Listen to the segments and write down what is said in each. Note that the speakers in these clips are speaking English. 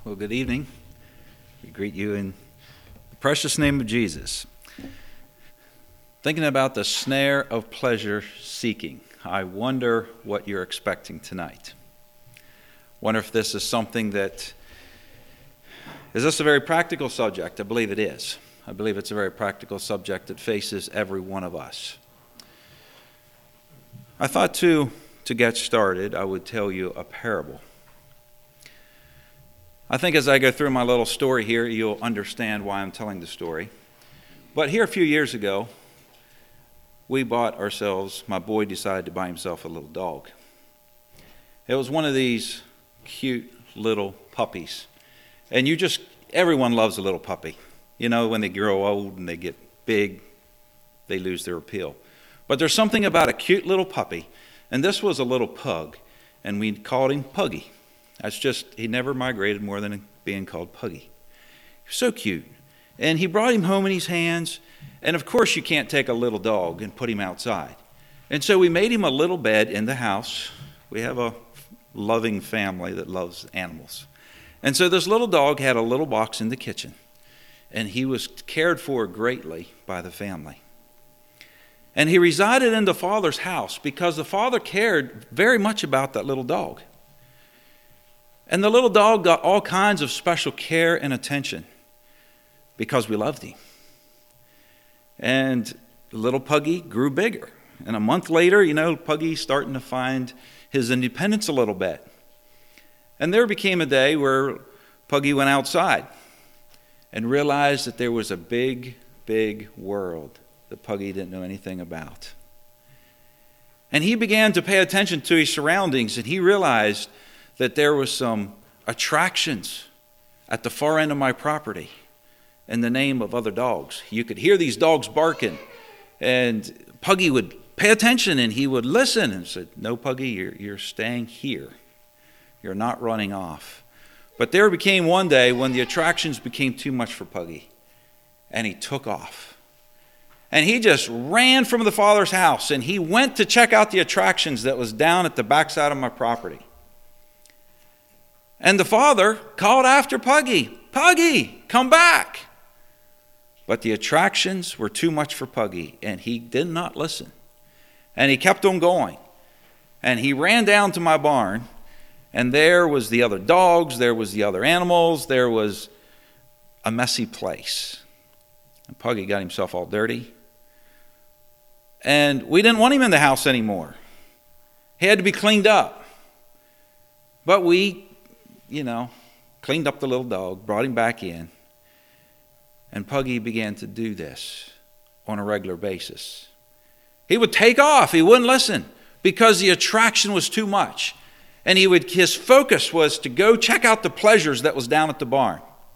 Well, good evening. We greet you in the precious name of Jesus. Thinking about the snare of pleasure seeking. I wonder what you're expecting tonight. Wonder if this is something that... Is this a very practical subject? I believe it is. I believe it's a very practical subject that faces every one of us. I thought to get started, I would tell you a parable. I think as I go through my little story here, you'll understand why I'm telling the story. But here a few years ago, we bought ourselves, my boy decided to buy himself a little dog. It was one of these cute little puppies. And everyone loves a little puppy. You know, when they grow old and they get big, they lose their appeal. But there's something about a cute little puppy. And this was a little pug. And we called him Puggy. He never migrated more than being called Puggy. He was so cute. And he brought him home in his hands. And of course you can't take a little dog and put him outside. And so we made him a little bed in the house. We have a loving family that loves animals. And so this little dog had a little box in the kitchen. And he was cared for greatly by the family. And he resided in the father's house because the father cared very much about that little dog. And the little dog got all kinds of special care and attention because we loved him. And little Puggy grew bigger. And a month later, Puggy's starting to find his independence a little bit. And there became a day where Puggy went outside and realized that there was a big, big world that Puggy didn't know anything about. And he began to pay attention to his surroundings, and he realized that there was some attractions at the far end of my property in the name of other dogs. You could hear these dogs barking, and Puggy would pay attention, and he would listen and said, "No, Puggy, you're staying here. You're not running off." But there became one day when the attractions became too much for Puggy, and he took off. And he just ran from the father's house, and he went to check out the attractions that was down at the backside of my property. And the father called after Puggy, "Puggy, come back." But the attractions were too much for Puggy, and he did not listen. And he kept on going. And he ran down to my barn, and there was the other dogs, there was the other animals, there was a messy place. And Puggy got himself all dirty. And we didn't want him in the house anymore. He had to be cleaned up. But we cleaned up the little dog, brought him back in. And Puggy began to do this on a regular basis. He would take off. He wouldn't listen because the attraction was too much. And his focus was to go check out the pleasures that was down at the barn.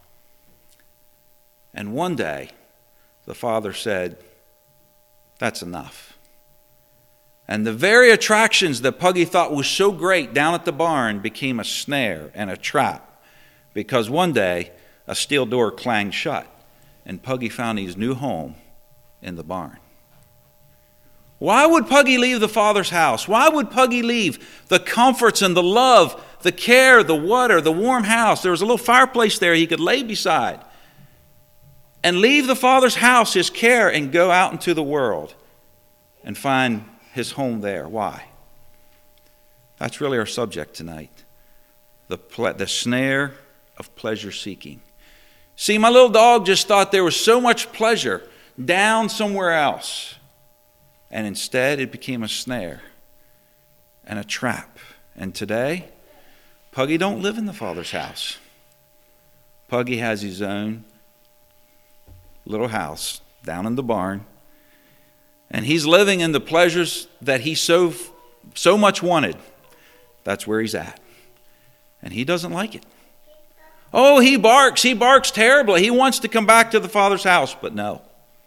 And one day, the father said, "That's enough." And the very attractions that Puggy thought was so great down at the barn became a snare and a trap, because one day a steel door clanged shut and Puggy found his new home in the barn. Why would Puggy leave the father's house? Why would Puggy leave the comforts and the love, the care, the water, the warm house? There was a little fireplace there he could lay beside. And leave the father's house, his care, and go out into the world and find his home there. Why? That's really our subject tonight. The snare of pleasure seeking. See, my little dog just thought there was so much pleasure down somewhere else. And instead it became a snare and a trap. And today, Puggy don't live in the father's house. Puggy has his own little house down in the barn. And he's living in the pleasures that he so much wanted. That's where he's at. And he doesn't like it. Oh, he barks terribly. He wants to come back to the father's house, but no.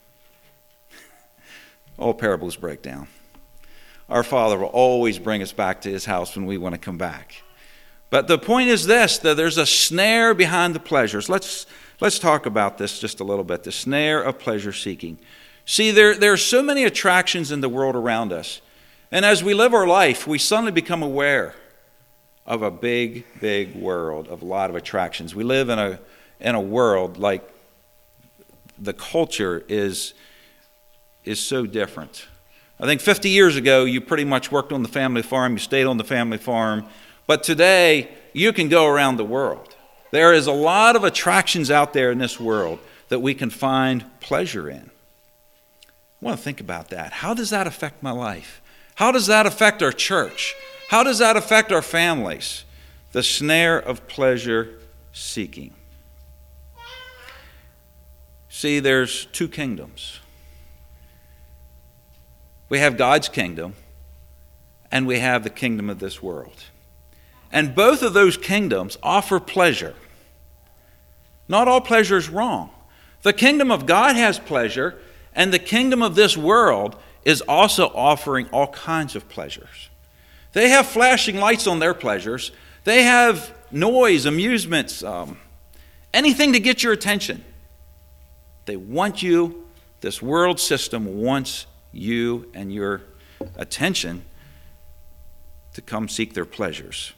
All parables break down. Our Father will always bring us back to his house when we want to come back. But the point is this, that there's a snare behind the pleasures. Let's talk about this just a little bit, the snare of pleasure seeking. See, there are so many attractions in the world around us. And as we live our life, we suddenly become aware of a big, big world of a lot of attractions. We live in a world like the culture is so different. I think 50 years ago, you pretty much worked on the family farm, you stayed on the family farm. But today, you can go around the world. There is a lot of attractions out there in this world that we can find pleasure in. I want to think about that. How does that affect my life? How does that affect our church? How does that affect our families? The snare of pleasure seeking. See, there's two kingdoms. We have God's kingdom, and we have the kingdom of this world. And both of those kingdoms offer pleasure. Not all pleasure is wrong. The kingdom of God has pleasure, and the kingdom of this world is also offering all kinds of pleasures. They have flashing lights on their pleasures. They have noise, amusements, anything to get your attention. They want you, this world system wants you and your attention to come seek their pleasures.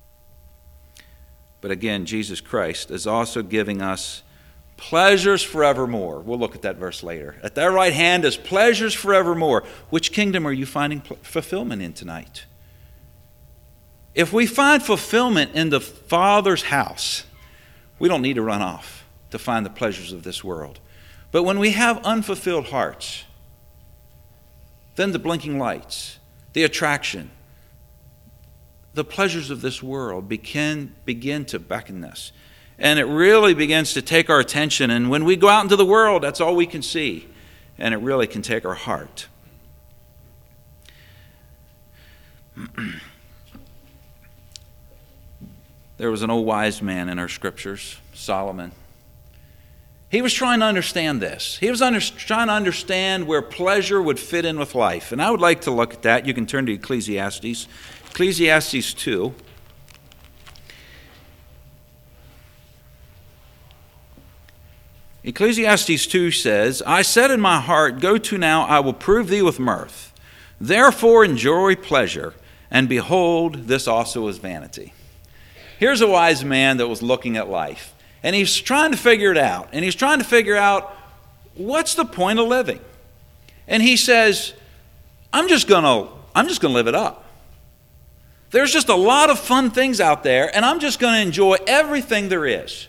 But again, Jesus Christ is also giving us pleasures forevermore. We'll look at that verse later. At thy right hand is pleasures forevermore. Which kingdom are you finding fulfillment in tonight? If we find fulfillment in the Father's house, we don't need to run off to find the pleasures of this world. But when we have unfulfilled hearts, then the blinking lights, the attraction, the pleasures of this world begin to beckon us. And it really begins to take our attention. And when we go out into the world, that's all we can see. And it really can take our heart. There was an old wise man in our scriptures, Solomon. He was trying to understand this. He was trying to understand where pleasure would fit in with life. And I would like to look at that. You can turn to Ecclesiastes. Ecclesiastes 2. Ecclesiastes 2 says, I said in my heart, go to now, I will prove thee with mirth. Therefore enjoy pleasure, and behold, this also is vanity. Here's a wise man that was looking at life. And he's trying to figure it out. And he's trying to figure out, what's the point of living? And he says, I'm just gonna live it up. There's just a lot of fun things out there, and I'm just going to enjoy everything there is.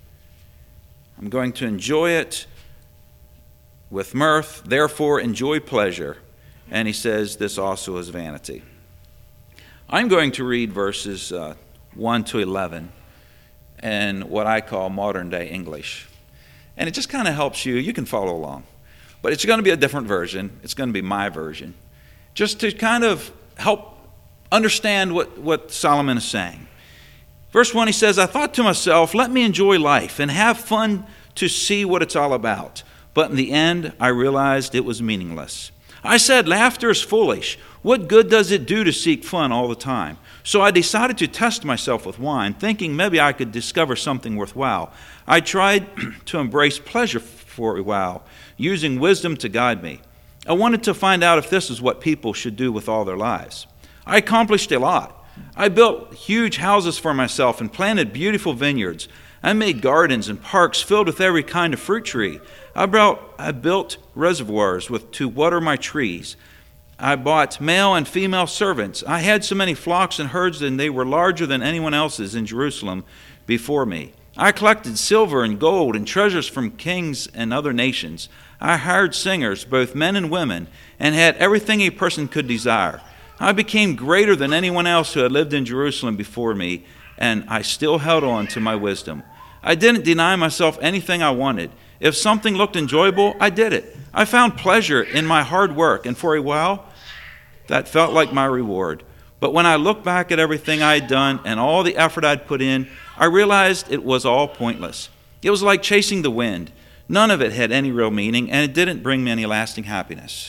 I'm going to enjoy it with mirth, therefore enjoy pleasure. And he says, this also is vanity. I'm going to read verses 1 to 11 in what I call modern day English. And it just kind of helps you. You can follow along. But it's going to be a different version. It's going to be my version. Just to kind of help understand what Solomon is saying. Verse 1, he says, I thought to myself, let me enjoy life and have fun to see what it's all about. But in the end, I realized it was meaningless. I said, laughter is foolish. What good does it do to seek fun all the time? So I decided to test myself with wine, thinking maybe I could discover something worthwhile. I tried to embrace pleasure for a while, using wisdom to guide me. I wanted to find out if this is what people should do with all their lives. I accomplished a lot. I built huge houses for myself and planted beautiful vineyards. I made gardens and parks filled with every kind of fruit tree. I built reservoirs to water my trees. I bought male and female servants. I had so many flocks and herds, and they were larger than anyone else's in Jerusalem before me. I collected silver and gold and treasures from kings and other nations. I hired singers, both men and women, and had everything a person could desire. I became greater than anyone else who had lived in Jerusalem before me, and I still held on to my wisdom. I didn't deny myself anything I wanted. If something looked enjoyable, I did it. I found pleasure in my hard work, and for a while, that felt like my reward. But when I looked back at everything I had done and all the effort I'd put in, I realized it was all pointless. It was like chasing the wind. None of it had any real meaning, and it didn't bring me any lasting happiness.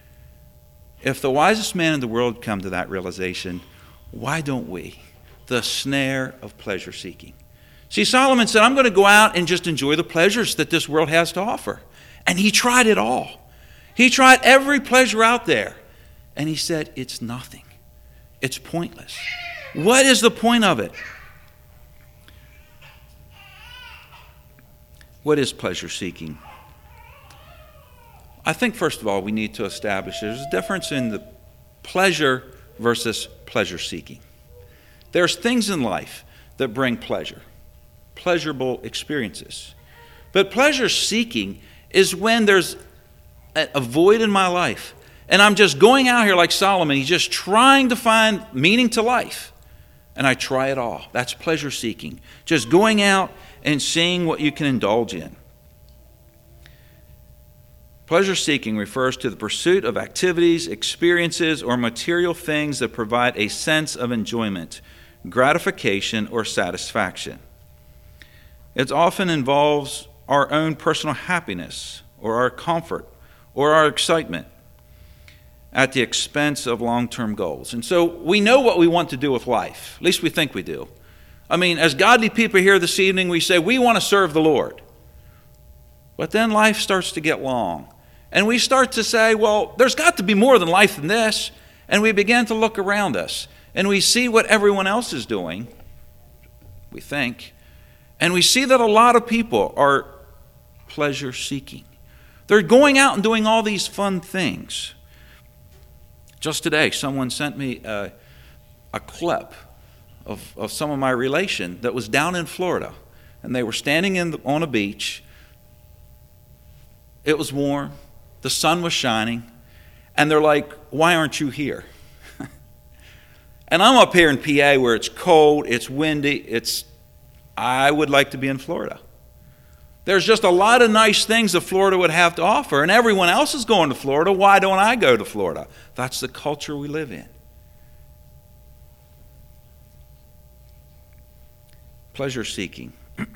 If the wisest man in the world come to that realization, why don't we? The snare of pleasure seeking. See, Solomon said, I'm going to go out and just enjoy the pleasures that this world has to offer. And he tried it all. He tried every pleasure out there. And he said, it's nothing. It's pointless. What is the point of it? What is pleasure seeking? I think, first of all, we need to establish there's a difference in the pleasure versus pleasure seeking. There's things in life that bring pleasure, pleasurable experiences. But pleasure seeking is when there's a void in my life, and I'm just going out here like Solomon. He's just trying to find meaning to life, and I try it all. That's pleasure seeking. Just going out and seeing what you can indulge in. Pleasure seeking refers to the pursuit of activities, experiences, or material things that provide a sense of enjoyment, gratification, or satisfaction. It often involves our own personal happiness, or our comfort, or our excitement at the expense of long-term goals. And so we know what we want to do with life. At least we think we do. I mean, as godly people here this evening, we say we want to serve the Lord. But then life starts to get long. And we start to say, well, there's got to be more than life than this. And we begin to look around us. And we see what everyone else is doing, we think. And we see that a lot of people are pleasure seeking. They're going out and doing all these fun things. Just today, someone sent me a clip of some of my relation that was down in Florida. And they were standing on a beach. It was warm. The sun was shining. And they're like, why aren't you here? And I'm up here in PA where it's cold, it's windy, I would like to be in Florida. There's just a lot of nice things that Florida would have to offer, and everyone else is going to Florida. Why don't I go to Florida? That's the culture we live in. Pleasure seeking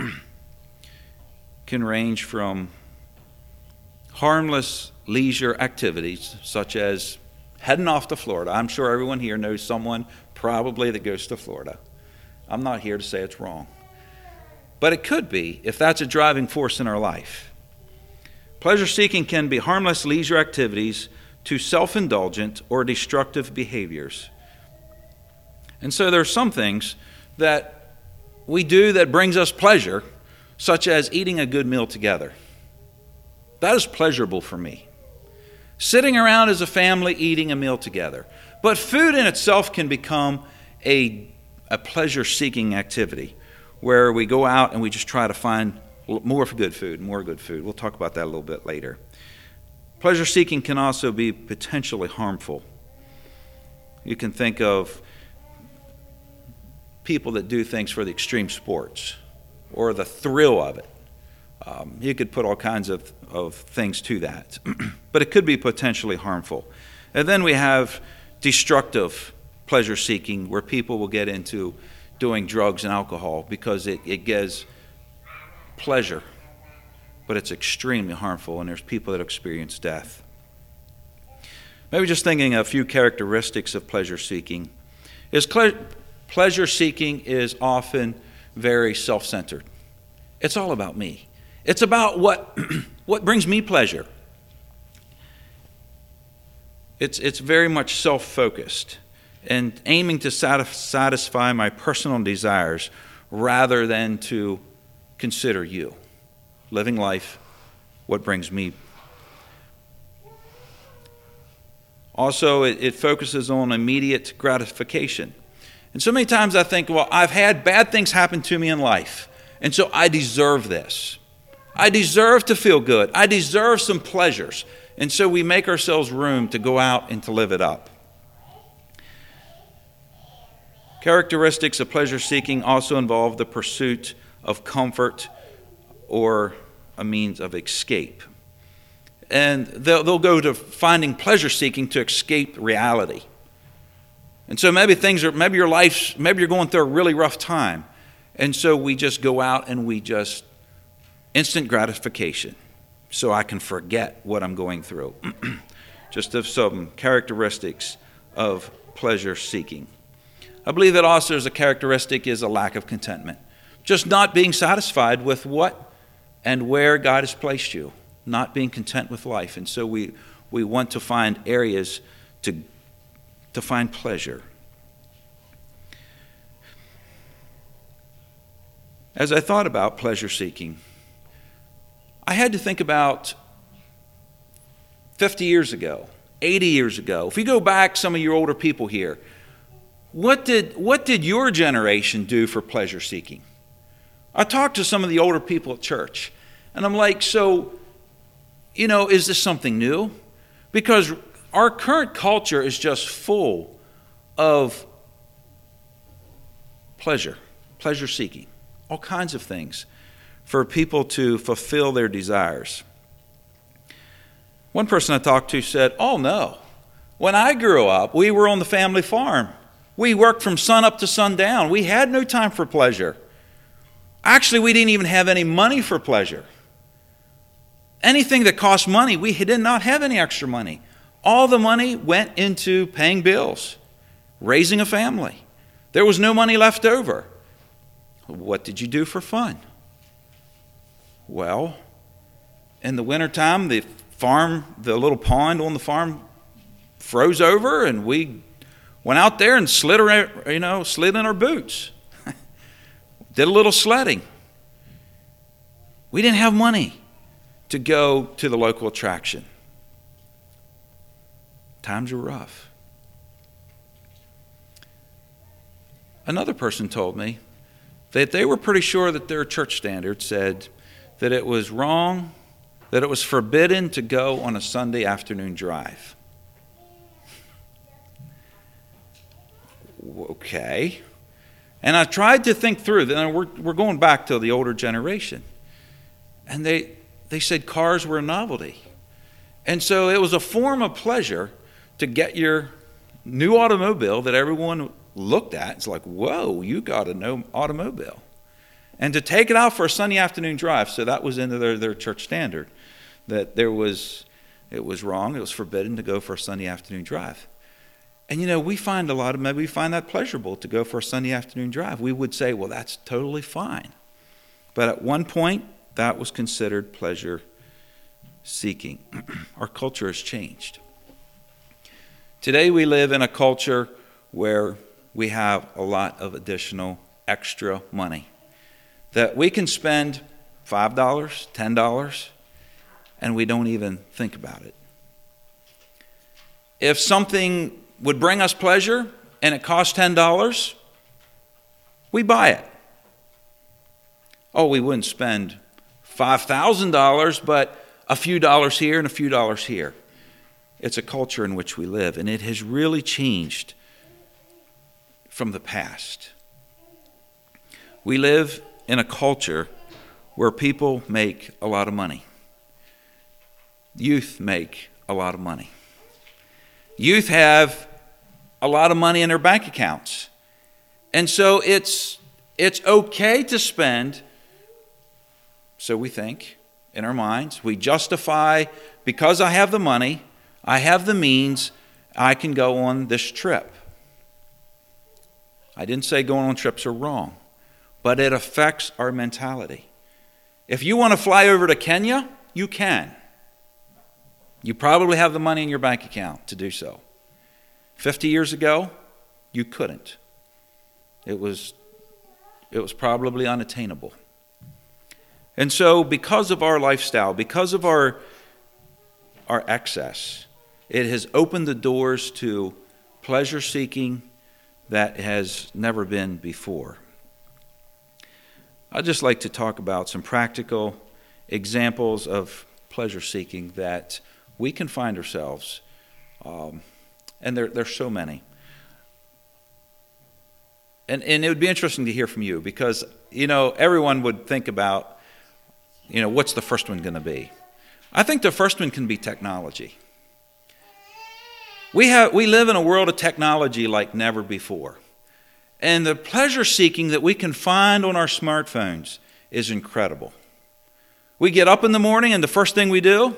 can range from harmless leisure activities, such as heading off to Florida. I'm sure everyone here knows someone probably that goes to Florida. I'm not here to say it's wrong. But it could be if that's a driving force in our life. Pleasure seeking can be harmless leisure activities to self-indulgent or destructive behaviors. And so there are some things that we do that brings us pleasure, such as eating a good meal together. That is pleasurable for me. Sitting around as a family eating a meal together. But food in itself can become a pleasure-seeking activity where we go out and we just try to find more good food. We'll talk about that a little bit later. Pleasure-seeking can also be potentially harmful. You can think of people that do things for the extreme sports or the thrill of it. You could put all kinds of things to that. But it could be potentially harmful. And then we have destructive pleasure-seeking, where people will get into doing drugs and alcohol because it gives pleasure, but it's extremely harmful, and there's people that experience death. Maybe just thinking a few characteristics of pleasure-seeking. Pleasure-seeking is often very self-centered. It's all about me. It's about what brings me pleasure. It's very much self-focused and aiming to satisfy my personal desires rather than to consider you. Living life, what brings me. Also, it focuses on immediate gratification. And so many times I think, well, I've had bad things happen to me in life, and so I deserve this. I deserve to feel good. I deserve some pleasures. And so we make ourselves room to go out and to live it up. Characteristics of pleasure-seeking also involve the pursuit of comfort or a means of escape. And they'll go to finding pleasure-seeking to escape reality. And so maybe you're going through a really rough time. And so we just go out and we just instant gratification so I can forget what I'm going through. Just of some characteristics of pleasure-seeking. I believe that also as a characteristic is a lack of contentment. Just not being satisfied with what and where God has placed you. Not being content with life. And so we want to find areas to find pleasure. As I thought about pleasure seeking, I had to think about 50 years ago, 80 years ago. If you go back, some of your older people here, what did your generation do for pleasure seeking? I talked to some of the older people at church, and I'm like, so, is this something new? Because our current culture is just full of pleasure seeking, all kinds of things for people to fulfill their desires. One person I talked to said, oh no, when I grew up, we were on the family farm. We worked from sun up to sundown. We had no time for pleasure. Actually, we didn't even have any money for pleasure. Anything that cost money, we did not have any extra money. All the money went into paying bills, raising a family. There was no money left over. What did you do for fun? Well, in the wintertime, the little pond on the farm froze over, and we went out there and slid in our boots. Did a little sledding. We didn't have money to go to the local attraction. Times were rough. Another person told me that they were pretty sure that their church standard said that it was wrong, that it was forbidden to go on a Sunday afternoon drive. Okay. And I tried to think through, then we're going back to the older generation. And they said cars were a novelty. And so it was a form of pleasure to get your new automobile that everyone looked at. It's like, whoa, you got a new automobile. And to take it out for a Sunday afternoon drive, so that was into their church standard, that it was wrong, it was forbidden to go for a Sunday afternoon drive. And we find maybe we find that pleasurable to go for a Sunday afternoon drive. We would say, well, that's totally fine. But at one point, that was considered pleasure seeking. Our culture has changed. Today we live in a culture where we have a lot of additional extra money that we can spend $5, $10, and we don't even think about it. If something would bring us pleasure and it costs $10, we buy it. Oh, we wouldn't spend $5,000, but a few dollars here and a few dollars here. It's a culture in which we live, and it has really changed from the past. We live in a culture where people make a lot of money. Youth make a lot of money. Youth have a lot of money in their bank accounts. And so it's okay to spend, so we think, in our minds. We justify, because I have the money, I have the means, I can go on this trip. I didn't say going on trips are wrong, but it affects our mentality. If you want to fly over to Kenya, you can. You probably have the money in your bank account to do so. 50 years ago, you couldn't. It was probably unattainable. And so because of our lifestyle, because of our excess, it has opened the doors to pleasure seeking that has never been before. I'd just like to talk about some practical examples of pleasure seeking that we can find ourselves, and there's so many. And it would be interesting to hear from you because, everyone would think about, what's the first one going to be? I think the first one can be technology. We live in a world of technology like never before. And the pleasure seeking that we can find on our smartphones is incredible. We get up in the morning and the first thing we do,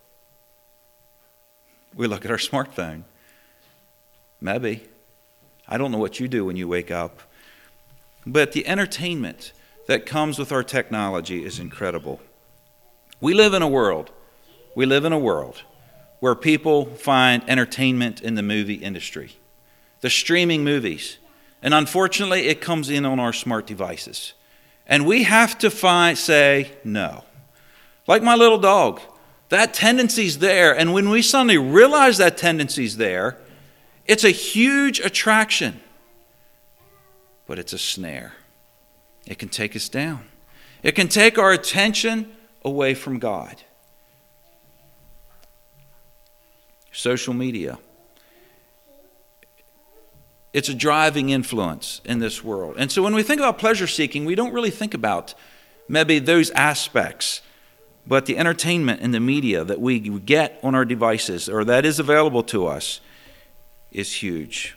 we look at our smartphone. Maybe. I don't know what you do when you wake up. But the entertainment that comes with our technology is incredible. We live in a world where people find entertainment in the movie industry. The streaming movies. And unfortunately, it comes in on our smart devices. And we have to say no. Like my little dog, that tendency's there. And when we suddenly realize that tendency's there, it's a huge attraction. But it's a snare. It can take us down. It can take our attention away from God. Social media. It's a driving influence in this world. And so when we think about pleasure seeking, we don't really think about maybe those aspects, but the entertainment and the media that we get on our devices or that is available to us is huge.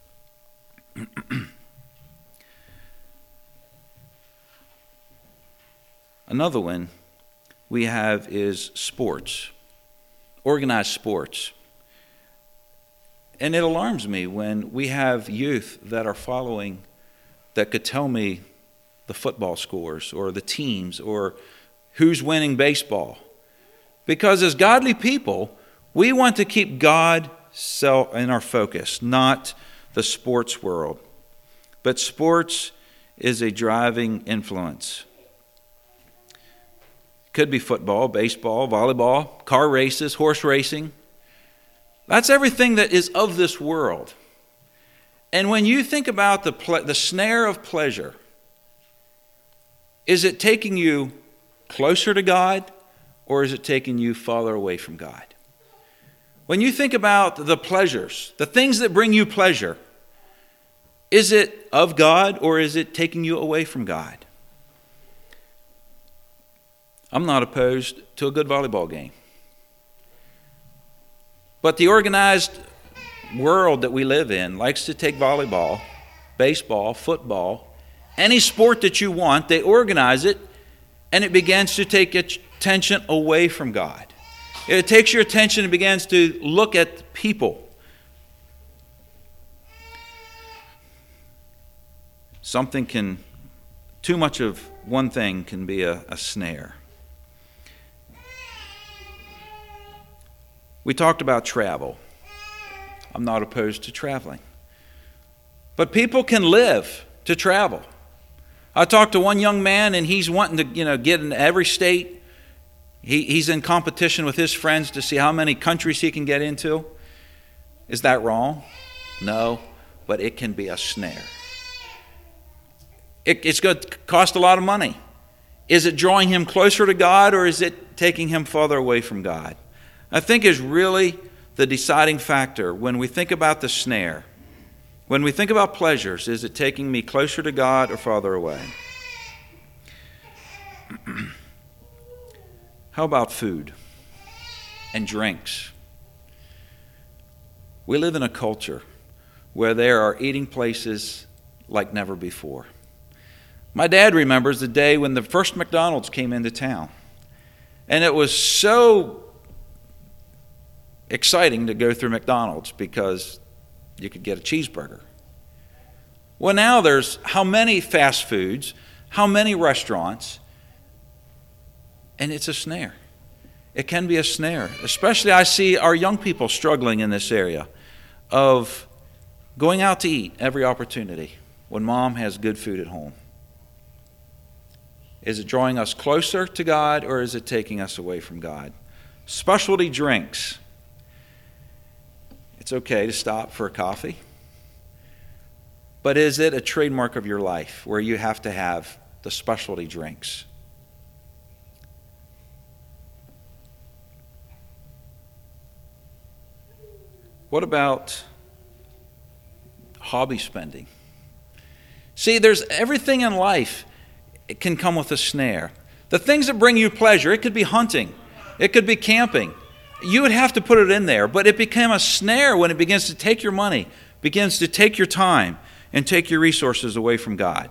Another one we have is sports, organized sports. And it alarms me when we have youth that are following that could tell me the football scores or the teams or who's winning baseball. Because as godly people, we want to keep God in our focus, not the sports world. But sports is a driving influence. Could be football, baseball, volleyball, car races, horse racing. That's everything that is of this world. And when you think about the snare of pleasure, is it taking you closer to God or is it taking you farther away from God? When you think about the pleasures, the things that bring you pleasure, is it of God or is it taking you away from God? I'm not opposed to a good volleyball game. But the organized world that we live in likes to take volleyball, baseball, football, any sport that you want, they organize it, and it begins to take attention away from God. It takes your attention and begins to look at people. Too much of one thing can be a snare. We talked about travel. I'm not opposed to traveling. But people can live to travel. I talked to one young man and he's wanting to, get in every state. He's in competition with his friends to see how many countries he can get into. Is that wrong? No, but it can be a snare. It's going to cost a lot of money. Is it drawing him closer to God or is it taking him farther away from God? I think is really the deciding factor when we think about the snare. When we think about pleasures, is it taking me closer to God or farther away? How about food and drinks? We live in a culture where there are eating places like never before. My dad remembers the day when the first McDonald's came into town. And it was so exciting to go through McDonald's because you could get a cheeseburger. Well, now there's how many fast foods, how many restaurants, and it's a snare. It can be a snare. Especially I see our young people struggling in this area of going out to eat every opportunity when mom has good food at home. Is it drawing us closer to God or is it taking us away from God? Specialty drinks. It's okay to stop for a coffee. But is it a trademark of your life where you have to have the specialty drinks? What about hobby spending? See, there's everything in life. It can come with a snare. The things that bring you pleasure, it could be hunting. It could be camping. You would have to put it in there, but it became a snare when it begins to take your money, begins to take your time, and take your resources away from God.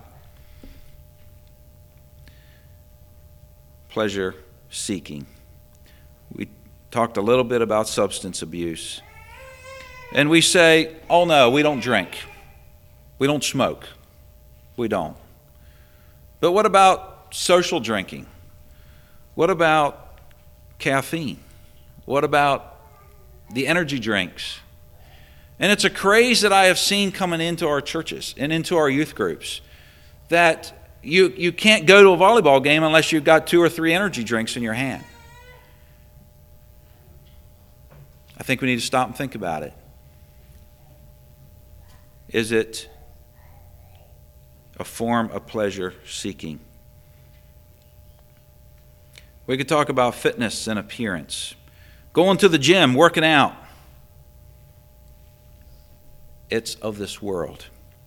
Pleasure seeking. We talked a little bit about substance abuse. And we say, oh no, we don't drink. We don't smoke. We don't. But what about social drinking? What about caffeine? What about the energy drinks? And it's a craze that I have seen coming into our churches and into our youth groups that you can't go to a volleyball game unless you've got 2 or 3 energy drinks in your hand. I think we need to stop and think about it. Is it a form of pleasure seeking? We could talk about fitness and appearance. Going to the gym, working out. It's of this world.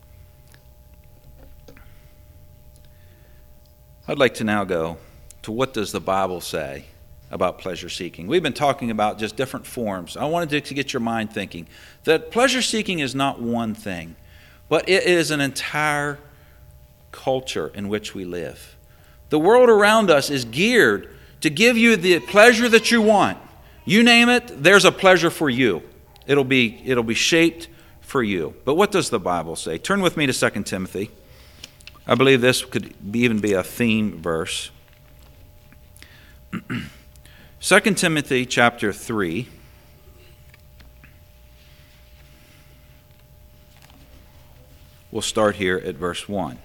I'd like to now go to what does the Bible say about pleasure seeking. We've been talking about just different forms. I wanted to get your mind thinking that pleasure seeking is not one thing, but it is an entire culture in which we live. The world around us is geared to give you the pleasure that you want. You name it, there's a pleasure for you. It'll be shaped for you. But what does the Bible say? Turn with me to 2 Timothy. I believe this could even be a theme verse. 2 Timothy chapter 3. We'll start here at verse 1.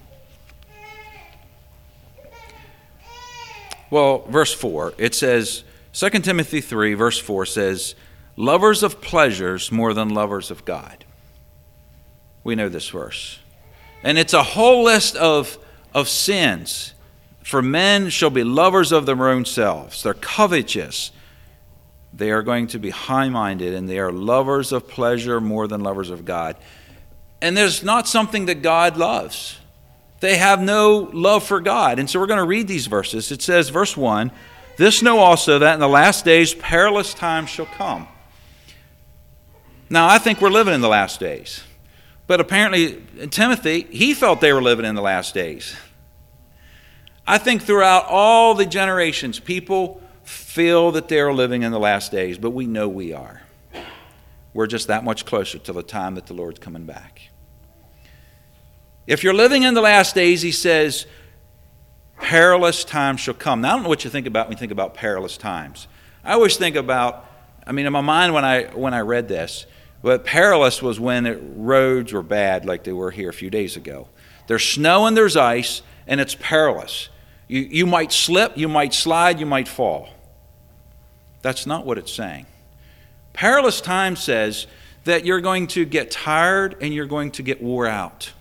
Well, verse 4, it says, 2 Timothy 3, verse 4 says, lovers of pleasures more than lovers of God. We know this verse. And it's a whole list of sins. For men shall be lovers of their own selves. They're covetous. They are going to be high-minded, and they are lovers of pleasure more than lovers of God. And there's not something that God loves. They have no love for God. And so we're going to read these verses. It says, verse 1, this know also that in the last days perilous times shall come. Now, I think we're living in the last days. But apparently, Timothy, he felt they were living in the last days. I think throughout all the generations, people feel that they're living in the last days, but we know we are. We're just that much closer to the time that the Lord's coming back. If you're living in the last days, he says, perilous times shall come. Now, I don't know what you think about when you think about perilous times. I always think about, in my mind when I read this, but perilous was when roads were bad like they were here a few days ago. There's snow and there's ice, and it's perilous. You might slip, you might slide, you might fall. That's not what it's saying. Perilous time says that you're going to get tired and you're going to get wore out.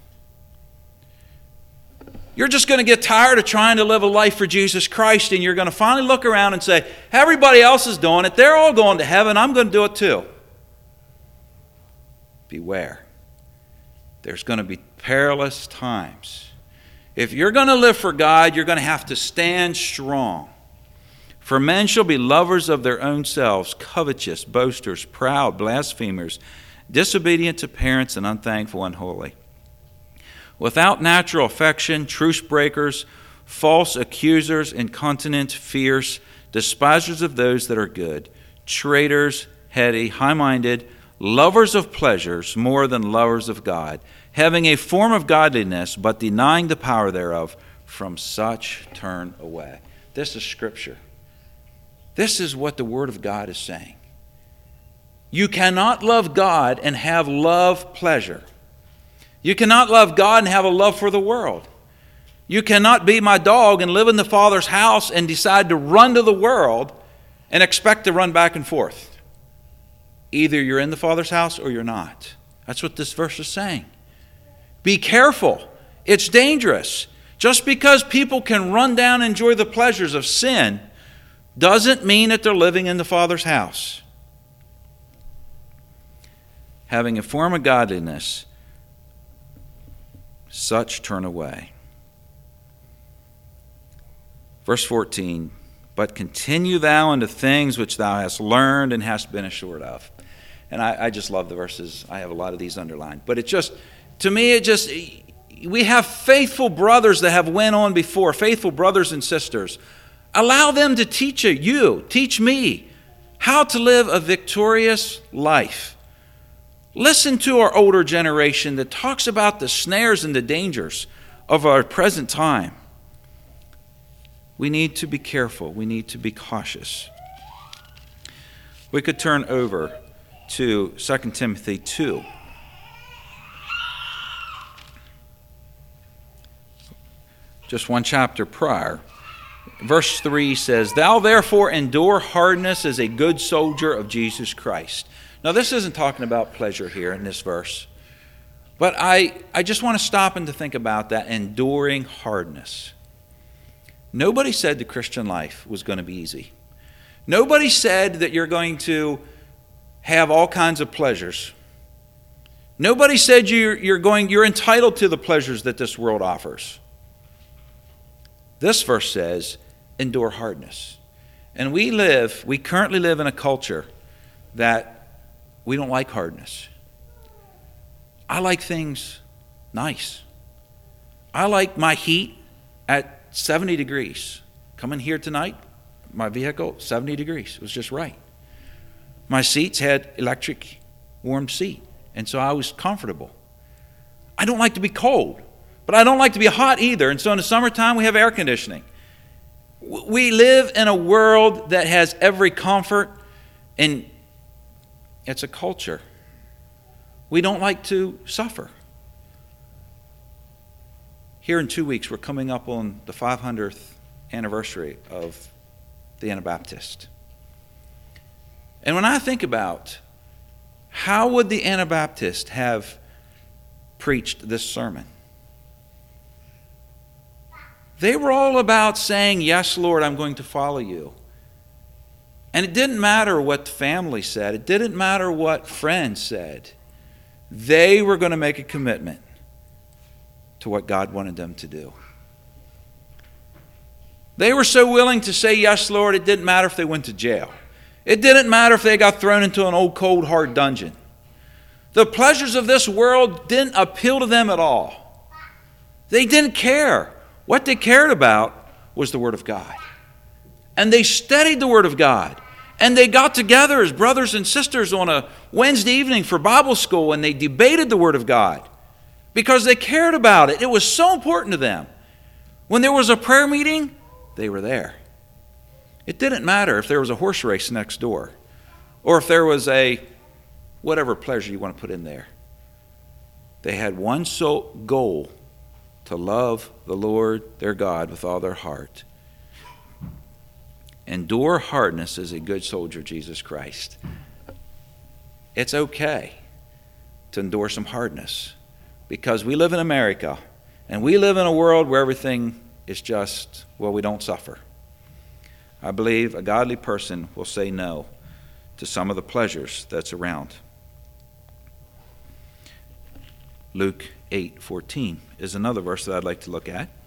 You're just going to get tired of trying to live a life for Jesus Christ, and you're going to finally look around and say, everybody else is doing it. They're all going to heaven. I'm going to do it too. Beware. There's going to be perilous times. If you're going to live for God, you're going to have to stand strong. For men shall be lovers of their own selves, covetous, boasters, proud, blasphemers, disobedient to parents, and unthankful, unholy. Without natural affection, truce breakers, false accusers, incontinent, fierce, despisers of those that are good, traitors, heady, high-minded, lovers of pleasures more than lovers of God, having a form of godliness, but denying the power thereof, from such turn away. This is Scripture. This is what the Word of God is saying. You cannot love God and have love pleasure. You cannot love God and have a love for the world. You cannot be my dog and live in the Father's house and decide to run to the world and expect to run back and forth. Either you're in the Father's house or you're not. That's what this verse is saying. Be careful. It's dangerous. Just because people can run down and enjoy the pleasures of sin doesn't mean that they're living in the Father's house. Having a form of godliness, such turn away. Verse 14, but continue thou unto things which thou hast learned and hast been assured of. And I just love the verses. I have a lot of these underlined. But we have faithful brothers that have went on before, faithful brothers and sisters. Allow them to teach teach me how to live a victorious life. Listen to our older generation that talks about the snares and the dangers of our present time. We need to be careful. We need to be cautious. We could turn over to 2 Timothy 2. just one chapter prior. Verse 3 says, "Thou therefore endure hardness as a good soldier of Jesus Christ." Now this isn't talking about pleasure here in this verse. But I just want to stop and to think about that enduring hardness. Nobody said the Christian life was going to be easy. Nobody said that you're going to have all kinds of pleasures. Nobody said you're entitled to the pleasures that this world offers. This verse says, endure hardness. And we currently live in a culture that we don't like hardness. I like things nice. I like my heat at 70 degrees. Coming here tonight, my vehicle, 70 degrees. It was just right. My seats had electric warm seat, and so I was comfortable. I don't like to be cold, but I don't like to be hot either. And so in the summertime, we have air conditioning. We live in a world that has every comfort, and it's a culture. We don't like to suffer. Here in 2 weeks, we're coming up on the 500th anniversary of the Anabaptist. And when I think about how would the Anabaptist have preached this sermon, they were all about saying, "Yes, Lord, I'm going to follow you." And it didn't matter what family said. It didn't matter what friends said. They were going to make a commitment to what God wanted them to do. They were so willing to say, "Yes, Lord," it didn't matter if they went to jail. It didn't matter if they got thrown into an old, cold, hard dungeon. The pleasures of this world didn't appeal to them at all. They didn't care. What they cared about was the Word of God. And they studied the Word of God. And they got together as brothers and sisters on a Wednesday evening for Bible school, and they debated the Word of God because they cared about it. It was so important to them. When there was a prayer meeting, they were there. It didn't matter if there was a horse race next door or if there was a whatever pleasure you want to put in there. They had one sole goal: to love the Lord their God with all their heart. Endure hardness as a good soldier of Jesus Christ. It's okay to endure some hardness because we live in America and we live in a world where everything is just, well, we don't suffer. I believe a godly person will say no to some of the pleasures that's around. Luke 8:14 is another verse that I'd like to look at.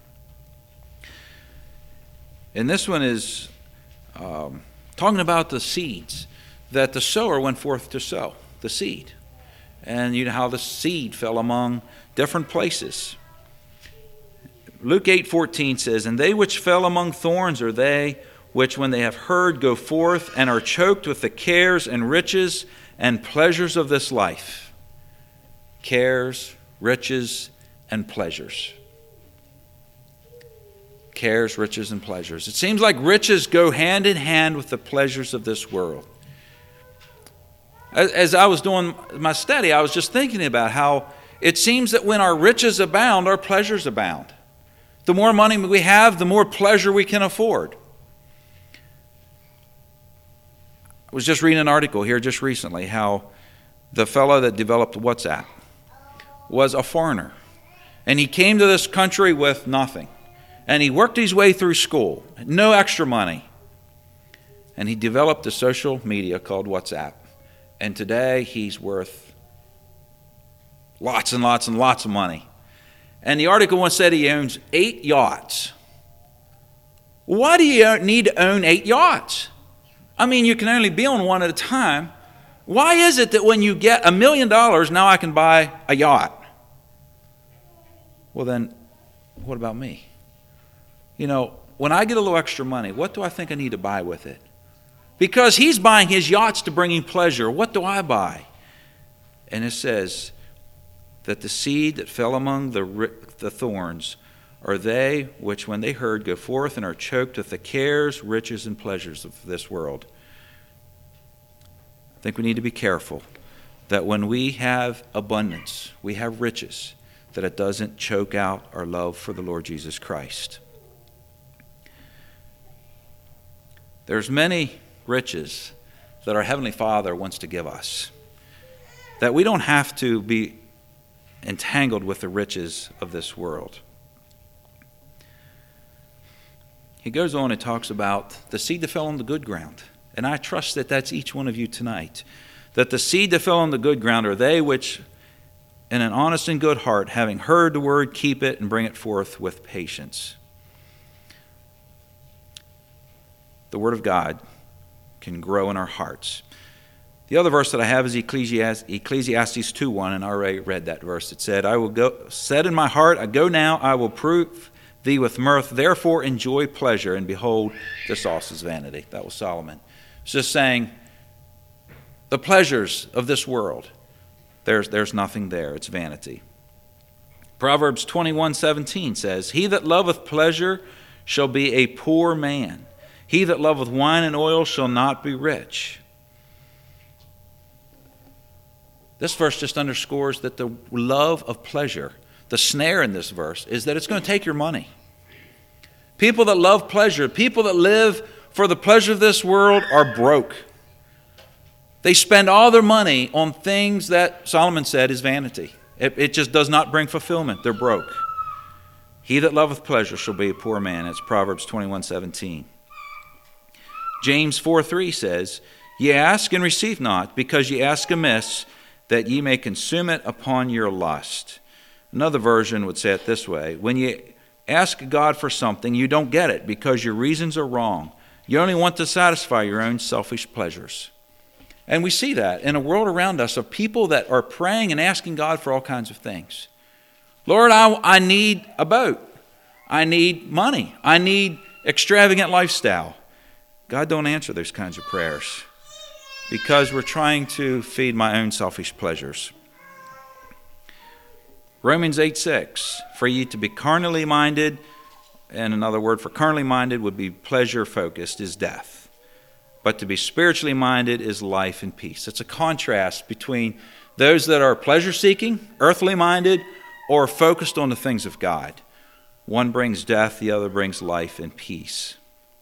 And this one is talking about the seeds that the sower went forth to sow, the seed. And you know how the seed fell among different places. Luke 8:14 says, "And they which fell among thorns are they which when they have heard go forth and are choked with the cares and riches and pleasures of this life." Cares, riches, and pleasures. Cares, riches, and pleasures. It seems like riches go hand in hand with the pleasures of this world. As I was doing my study, I was just thinking about how it seems that when our riches abound, our pleasures abound. The more money we have, the more pleasure we can afford. I was just reading an article here just recently how the fellow that developed WhatsApp was a foreigner. And he came to this country with nothing. And he worked his way through school, no extra money. And he developed a social media called WhatsApp. And today he's worth lots and lots and lots of money. And the article once said he owns 8 yachts. Why do you need to own 8 yachts? I mean, you can only be on one at a time. Why is it that when you get $1 million, now I can buy a yacht? Well then, what about me? You know, when I get a little extra money, what do I think I need to buy with it? Because he's buying his yachts to bring him pleasure. What do I buy? And it says that the seed that fell among the thorns are they which, when they heard, go forth and are choked with the cares, riches, and pleasures of this world. I think we need to be careful that when we have abundance, we have riches, that it doesn't choke out our love for the Lord Jesus Christ. There's many riches that our Heavenly Father wants to give us, that we don't have to be entangled with the riches of this world. He goes on and talks about the seed that fell on the good ground. And I trust that that's each one of you tonight. That the seed that fell on the good ground are they which, in an honest and good heart, having heard the word, keep it and bring it forth with patience. The word of God can grow in our hearts. The other verse that I have is Ecclesiastes 2:1, and I already read that verse. It said, said in my heart, I go now, I will prove thee with mirth, therefore enjoy pleasure, and behold, this also is vanity. That was Solomon. It's just saying, the pleasures of this world, there's nothing there. It's vanity. Proverbs 21:17 says, he that loveth pleasure shall be a poor man. He that loveth wine and oil shall not be rich. This verse just underscores that the love of pleasure, the snare in this verse, is that it's going to take your money. People that love pleasure, people that live for the pleasure of this world are broke. They spend all their money on things that Solomon said is vanity. It just does not bring fulfillment. They're broke. He that loveth pleasure shall be a poor man. It's Proverbs 21:17. James 4:3 says, ye ask and receive not, because ye ask amiss, that ye may consume it upon your lust. Another version would say it this way, when you ask God for something, you don't get it because your reasons are wrong. You only want to satisfy your own selfish pleasures. And we see that in a world around us of people that are praying and asking God for all kinds of things. Lord, I need a boat. I need money. I need extravagant lifestyle. God don't answer those kinds of prayers because we're trying to feed my own selfish pleasures. Romans 8:6, for ye to be carnally minded, and another word for carnally minded would be pleasure focused, is death. But to be spiritually minded is life and peace. It's a contrast between those that are pleasure seeking, earthly minded, or focused on the things of God. One brings death, the other brings life and peace.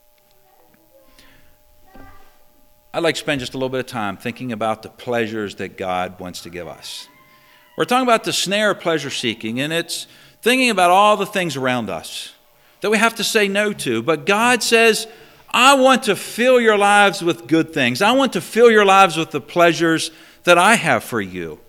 I'd like to spend just a little bit of time thinking about the pleasures that God wants to give us. We're talking about the snare of pleasure seeking, and it's thinking about all the things around us that we have to say no to. But God says, I want to fill your lives with good things. I want to fill your lives with the pleasures that I have for you.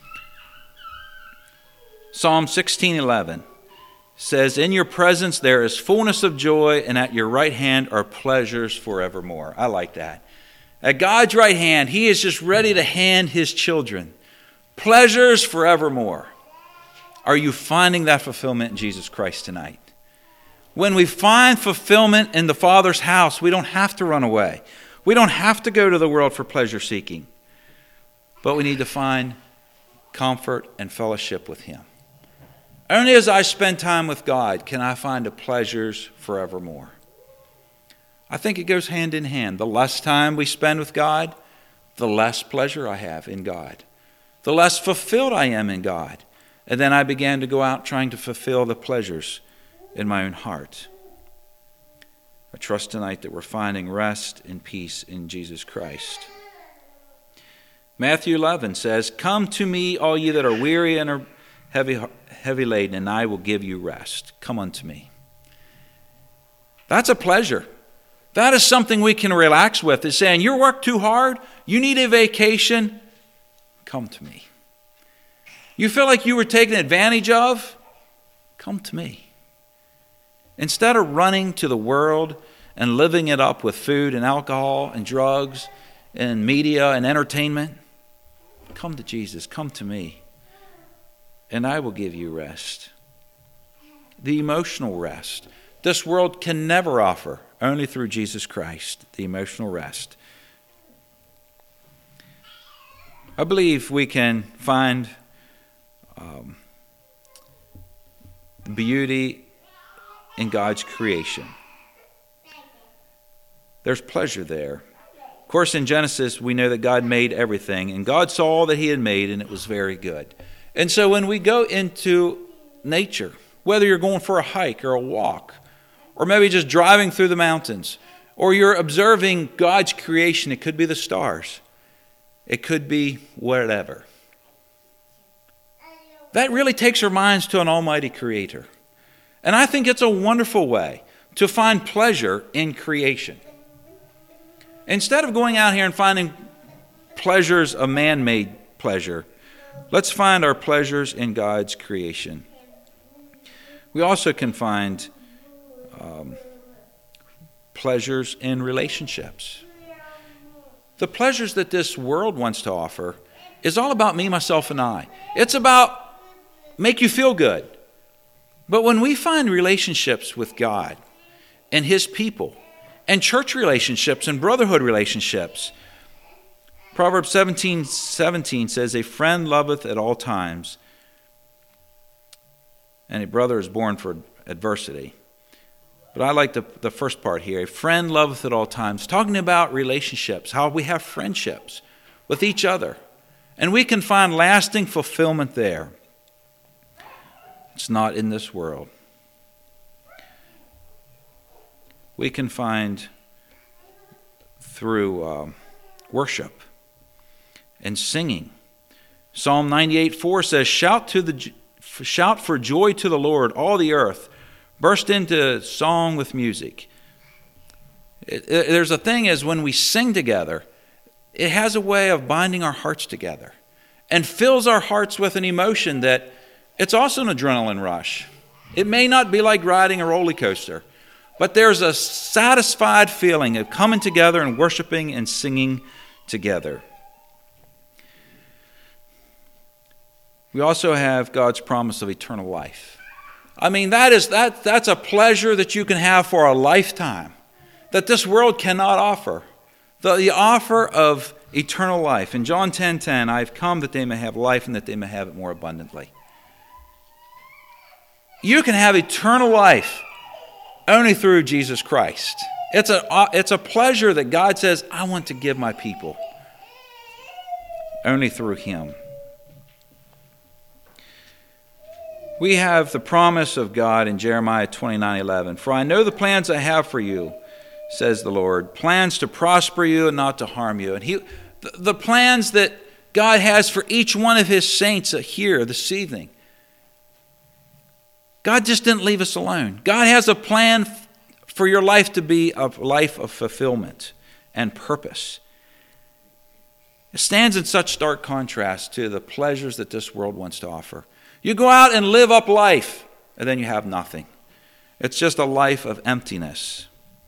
Psalm 16:11 says, in your presence there is fullness of joy, and at your right hand are pleasures forevermore. I like that. At God's right hand, he is just ready to hand his children pleasures forevermore. Are you finding that fulfillment in Jesus Christ tonight? When we find fulfillment in the Father's house, we don't have to run away. We don't have to go to the world for pleasure seeking. But we need to find comfort and fellowship with him. Only as I spend time with God can I find the pleasures forevermore. I think it goes hand in hand. The less time we spend with God, the less pleasure I have in God. The less fulfilled I am in God. And then I began to go out trying to fulfill the pleasures in my own heart. I trust tonight that we're finding rest and peace in Jesus Christ. Matthew 11 says, come to me, all ye that are weary and are heavy laden, and I will give you rest. Come unto me. That's a pleasure. That is something we can relax with. It's saying, you work too hard, you need a vacation, come to me. You feel like you were taken advantage of, come to me. Instead of running to the world and living it up with food and alcohol and drugs and media and entertainment, come to Jesus, come to me, and I will give you rest. The emotional rest. This world can never offer, only through Jesus Christ, the emotional rest. I believe we can find beauty in God's creation. There's pleasure there. Of course, in Genesis, we know that God made everything, and God saw all that he had made, and it was very good. And so when we go into nature, whether you're going for a hike or a walk, or maybe just driving through the mountains, or you're observing God's creation. It could be the stars. It could be whatever. That really takes our minds to an almighty creator. And I think it's a wonderful way to find pleasure in creation. Instead of going out here and finding pleasures of man-made pleasure, let's find our pleasures in God's creation. We also can find pleasures in relationships. The pleasures that this world wants to offer is all about me, myself, and I. It's about make you feel good. But when we find relationships with God and His people, and church relationships and brotherhood relationships, Proverbs 17:17 says, "A friend loveth at all times, and a brother is born for adversity." But I like the first part here. A friend loveth at all times. Talking about relationships, how we have friendships with each other. And we can find lasting fulfillment there. It's not in this world. We can find through worship and singing. Psalm 98:4 says, Shout for joy to the Lord, all the earth. Burst into song with music. There's a thing is when we sing together, it has a way of binding our hearts together and fills our hearts with an emotion that it's also an adrenaline rush. It may not be like riding a roller coaster, but there's a satisfied feeling of coming together and worshiping and singing together. We also have God's promise of eternal life. I mean, that's a pleasure that you can have for a lifetime that this world cannot offer. The offer of eternal life. In John 10:10, I've come that they may have life and that they may have it more abundantly. You can have eternal life only through Jesus Christ. It's a pleasure that God says, I want to give my people only through Him. We have the promise of God in Jeremiah 29:11. For I know the plans I have for you, says the Lord, plans to prosper you and not to harm you. And the plans that God has for each one of His saints here this evening. God just didn't leave us alone. God has a plan for your life to be a life of fulfillment and purpose. It stands in such stark contrast to the pleasures that this world wants to offer. You go out and live up life, and then you have nothing. It's just a life of emptiness.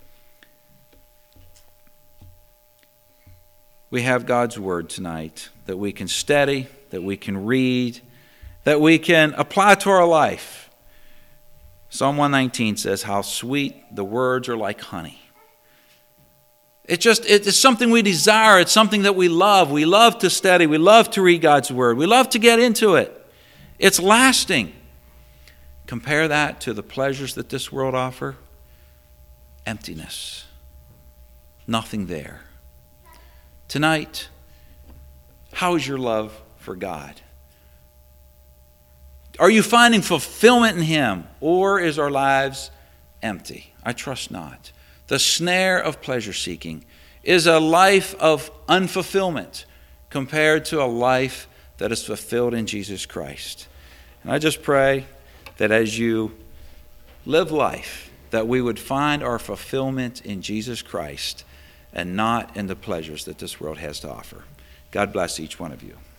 We have God's Word tonight that we can study, that we can read, that we can apply to our life. Psalm 119 says, how sweet the words are like honey. It's something we desire. It's something that we love. We love to study. We love to read God's Word. We love to get into it. It's lasting. Compare that to the pleasures that this world offers. Emptiness. Nothing there. Tonight, how is your love for God? Are you finding fulfillment in Him, or is our lives empty? I trust not. The snare of pleasure seeking is a life of unfulfillment compared to a life that is fulfilled in Jesus Christ. And I just pray that as you live life, that we would find our fulfillment in Jesus Christ and not in the pleasures that this world has to offer. God bless each one of you.